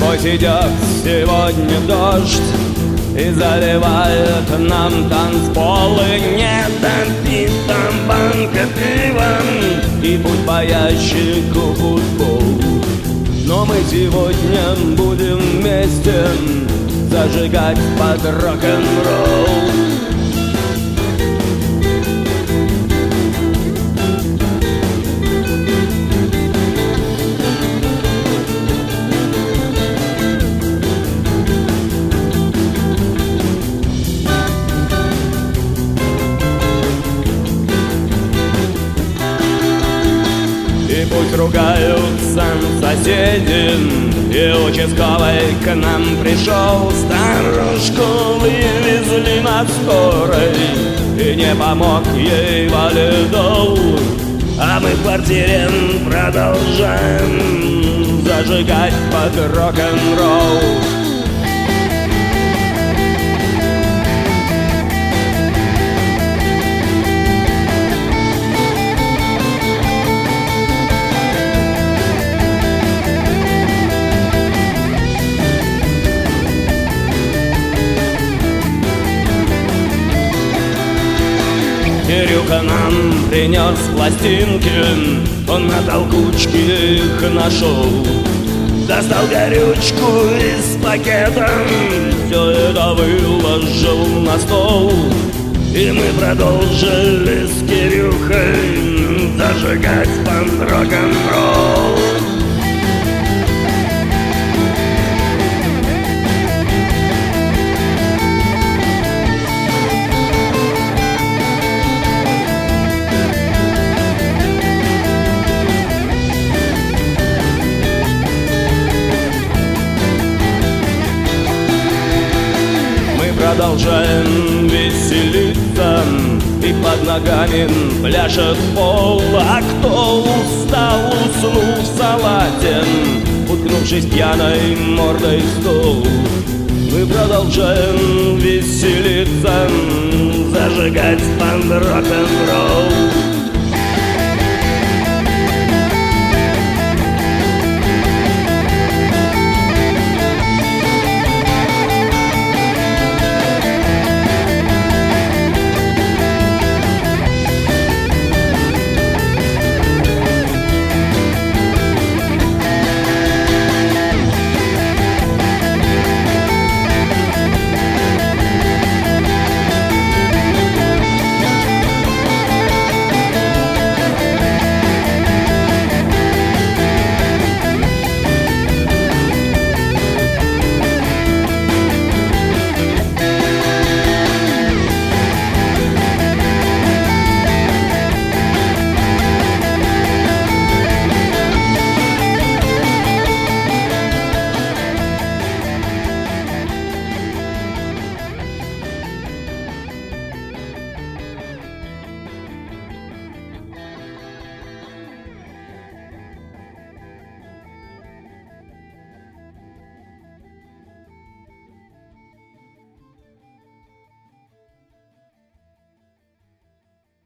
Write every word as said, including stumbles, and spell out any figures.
Пусть идет сегодня дождь и заливает нам танцполы. Не допит там банка пива и путь по ящику футбол. Но мы сегодня будем вместе зажигать под рок-н-ролл. И пусть ругаются соседи, и участковый к нам пришел. Старушку вывезли на скорой, и не помог ей валидол. А мы в квартире продолжаем зажигать под рок-н-ролл. Кирюха нам принес пластинки, он на толкучке их нашел. Достал горючку из пакета, все это выложил на стол. И мы продолжили с Кирюхой зажигать под рок-н-ролл. Продолжаем веселиться, и под ногами пляшет пол. А кто устал, уснул в салате, уткнувшись пьяной мордой в стол. Мы продолжаем веселиться, зажигать под рок-н-ролл.